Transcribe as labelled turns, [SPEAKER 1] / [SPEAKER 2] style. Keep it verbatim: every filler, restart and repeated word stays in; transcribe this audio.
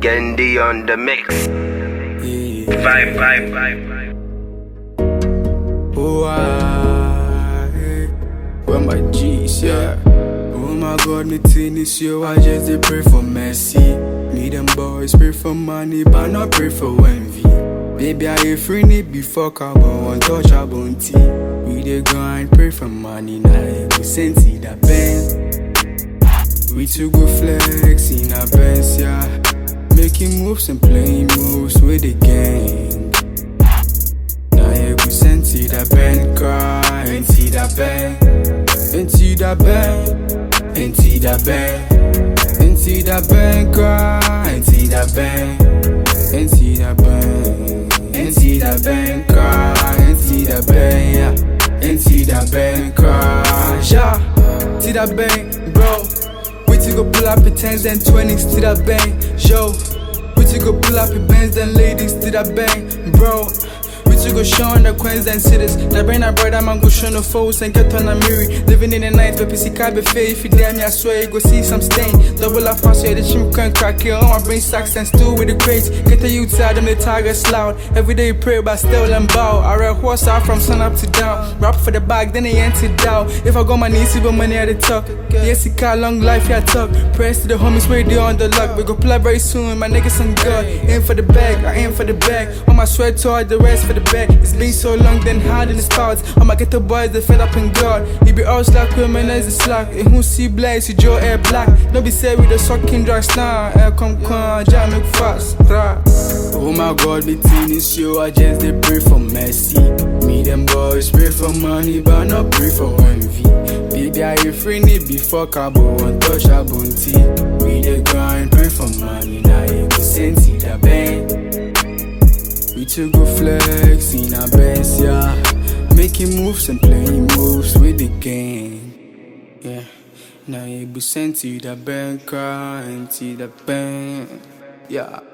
[SPEAKER 1] Gendy on the mix.
[SPEAKER 2] Yeah.
[SPEAKER 1] Vibe, vibe, vibe, vibe.
[SPEAKER 2] Oh, I, where my G's, yeah. Oh my God, me think this year I just dey pray for mercy. Me them boys pray for money, but not pray for envy. Baby, I ain't free need before carbon, untouchable tea. We dey grind, pray for money, now we send see that band. We too go flex in our best, yeah. Making moves and playing moves with the gang. Now yeah, we send see that band cry, and see that band, and see that band, and see that band, and see that band cry, and see that band, and see that band, and see that band cry, and see that band, yeah, and see that band cry, yeah, see that band, bro. We to go pull up your tens and twenties to that bang, yo. We to go pull up your bands and ladies to that bang, bro. We to go show on the queens and cities. That brain I brought that man go show no foes and get on a mirror. Living in the night, but P C can't be fair. If you damn me, I swear you go see some stain. Double up pass, yeah, the chimp can't crack it. On my brain sacks and stew with the crates. Get the youth out, them the targets loud. Every day you pray, but still and bow. I ride horse out from sun up to down. Rap for the bag, then they empty down. If I got my knees, even money at the top. Yes, it got long life, yeah, talk. Prayers to the homies, where they on the luck. We go play very soon, my niggas on God. Aim for the bag, I aim for the bag. On my sweat toward the rest for the bag. It's been so long, then hard in the stars. All my ghetto boys, they fed up in God. He be all slack, women as a slack. And who see blaze, you Joe air black. Don't be sad with the sucking drugs now. Air come, come, jam, make fast. Rah. Oh my God, between this show, I just they pray for mercy. Me, them boys pray for money, but not pray for envy. Baby, I ain't free need before cabo, untouchable tea. We the grind, pray for money, now you go send see that bang. We to go flex in our best, yeah. Making moves and playing moves with the gang, yeah. Now you go send see that bang, cry and see that bang, yeah.